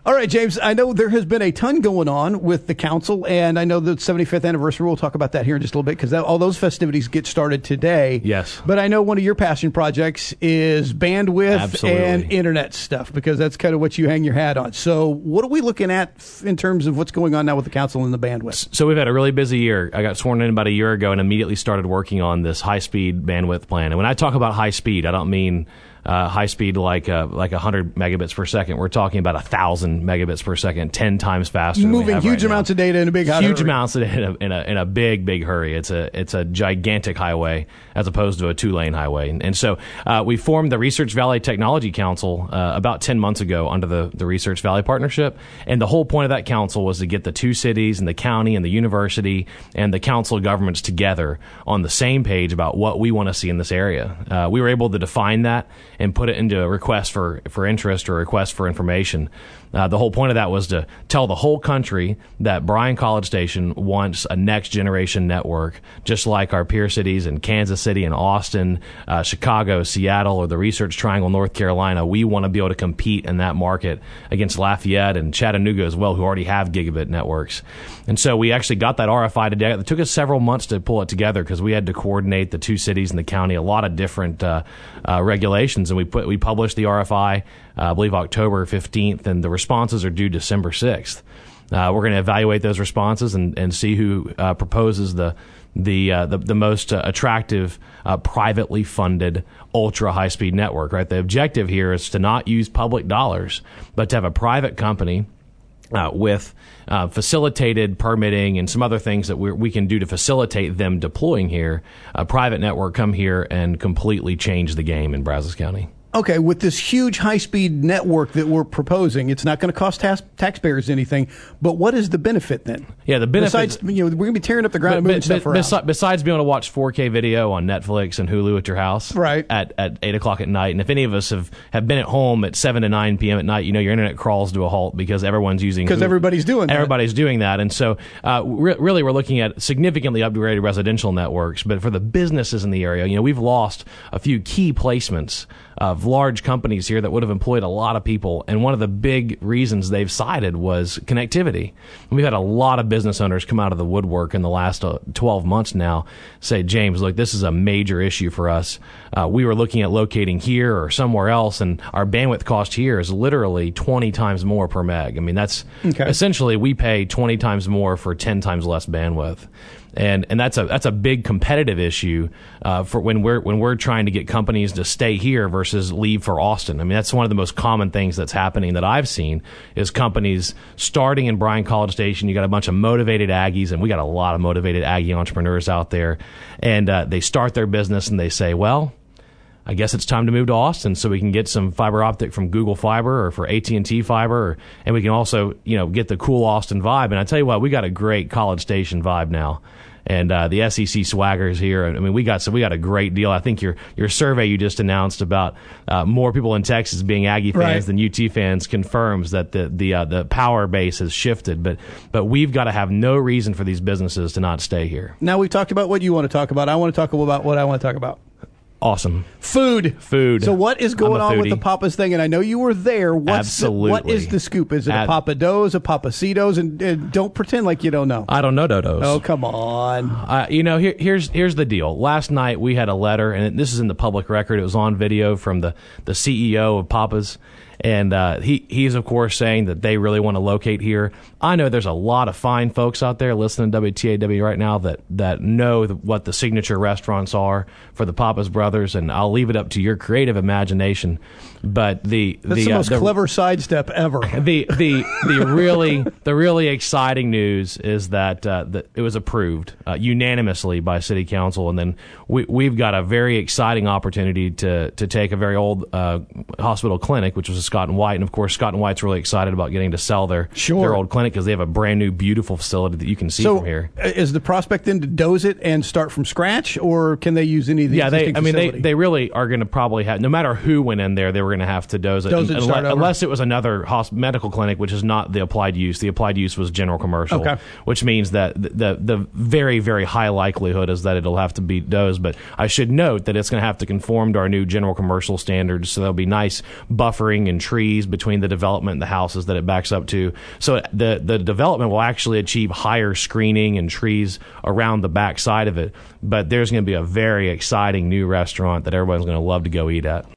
All right, James, I know there has been a ton going on with the council, and I know the 75th anniversary, we'll talk about that here in just a little bit, because all those festivities get started today. Yes. But I know one of your passion projects is bandwidth and internet stuff, because that's kind of what you hang your hat on. So what are we looking at in terms of what's going on now with the council and the bandwidth? So we've had a really busy year. I got sworn in about a year ago and immediately started working on this high-speed bandwidth plan. And when I talk about high speed, I don't mean high speed like 100 megabits per second. We're talking about 1,000 megabits per second, 10 times faster. Moving huge amounts of data in a big hurry. Huge amounts of data in a big hurry. It's a gigantic highway as opposed to a 2-lane highway. And so we formed the Research Valley Technology Council about 10 months ago under the Research Valley Partnership. And the whole point of that council was to get the two cities and the county and the university and the council of governments together on the same page about what we want to see in this area. We were able to define that and put it into a request for interest or request for information. The whole point of that was to tell the whole country that Bryan College Station wants a next-generation network, just like our peer cities in Kansas City and Austin, Chicago, Seattle, or the Research Triangle, North Carolina. We want to be able to compete in that market against Lafayette and Chattanooga as well, who already have gigabit networks. And so we actually got that RFI together. It took us several months to pull it together because we had to coordinate the two cities and the county, a lot of different regulations. And we published the RFI, I believe October 15th, and the responses are due December 6th. We're going to evaluate those responses and see who proposes the most attractive privately funded ultra high speed network. Right, the objective here is to not use public dollars, but to have a private company with facilitated permitting and some other things that we can do to facilitate them deploying here. A private network come here and completely change the game in Brazos County. Okay, with this huge high-speed network that we're proposing, it's not going to cost taxpayers anything, but what is the benefit then? Yeah, the benefit... Besides, we're going to be tearing up the ground and moving stuff around. Besides being able to watch 4K video on Netflix and Hulu at your house right. at 8 o'clock at night, and if any of us have been at home at 7 to 9 p.m. at night, your internet crawls to a halt because everyone's using... Because everybody's doing that. Everybody's doing that, and so really we're looking at significantly upgraded residential networks, but for the businesses in the area, we've lost a few key placements of large companies here that would have employed a lot of people. And one of the big reasons they've cited was connectivity. And we've had a lot of business owners come out of the woodwork in the last 12 months now say, James, look, this is a major issue for us. We were looking at locating here or somewhere else, and our bandwidth cost here is literally 20 times more per meg. I mean, that's essentially we pay 20 times more for 10 times less bandwidth. And that's a big competitive issue for when we're trying to get companies to stay here versus leave for Austin. I mean, that's one of the most common things that's happening that I've seen is companies starting in Bryan College Station. You got a bunch of motivated Aggies, and we got a lot of motivated Aggie entrepreneurs out there. And they start their business and they say, well, I guess it's time to move to Austin so we can get some fiber optic from Google Fiber or for AT&T Fiber, and we can also, get the cool Austin vibe. And I tell you what, we got a great College Station vibe now. And the SEC swagger is here. I mean, we got a great deal. I think your survey you just announced about more people in Texas being Aggie fans than UT fans confirms that the power base has shifted. But we've got to have no reason for these businesses to not stay here. Now we've talked about what you want to talk about. I want to talk about what I want to talk about. Awesome. Food. So what is going on with the Papa's thing? And I know you were there. Absolutely. What is the scoop? Is it a Papa Do's, a Papacitos? And don't pretend like you don't know. I don't know Dodos. Oh, come on. Here's the deal. Last night we had a letter, and this is in the public record. It was on video from the CEO of Papa's. And he's, of course, saying that they really want to locate here. I know there's a lot of fine folks out there listening to WTAW right now that know what the signature restaurants are for the Papa's brothers, and I'll leave it up to your creative imagination. But that's the most clever sidestep ever. The really exciting news is that it was approved unanimously by City Council, and then we've got a very exciting opportunity to take a very old hospital clinic, which was a Scott and White, and of course Scott and White's really excited about getting to sell their old clinic because they have a brand new beautiful facility that you can see from here. Is the prospect then to doze it and start from scratch, or can they use any of the existing facility? They really are going to probably have, no matter who went in there, they were going to have to doze it, unless it was another medical clinic, which is not the applied use. The applied use was general commercial, which means that the very, very high likelihood is that it'll have to be dozed. But I should note that it's going to have to conform to our new general commercial standards, so there'll be nice buffering and trees between the development and the houses that it backs up to. So the development will actually achieve higher screening and trees around the back side of it. But there's going to be a very exciting new restaurant that everyone's going to love to go eat at.